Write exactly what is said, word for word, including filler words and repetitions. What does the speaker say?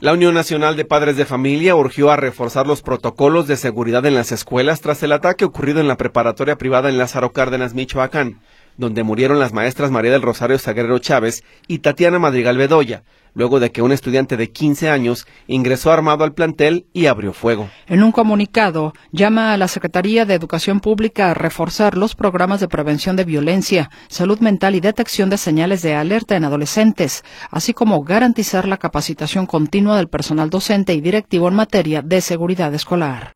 La Unión Nacional de Padres de Familia urgió a reforzar los protocolos de seguridad en las escuelas tras el ataque ocurrido en la preparatoria privada en Lázaro Cárdenas, Michoacán, donde murieron las maestras María del Rosario Zaguerrero Chávez y Tatiana Madrigal Bedoya, luego de que un estudiante de quince años ingresó armado al plantel y abrió fuego. En un comunicado, llama a la Secretaría de Educación Pública a reforzar los programas de prevención de violencia, salud mental y detección de señales de alerta en adolescentes, así como garantizar la capacitación continua del personal docente y directivo en materia de seguridad escolar.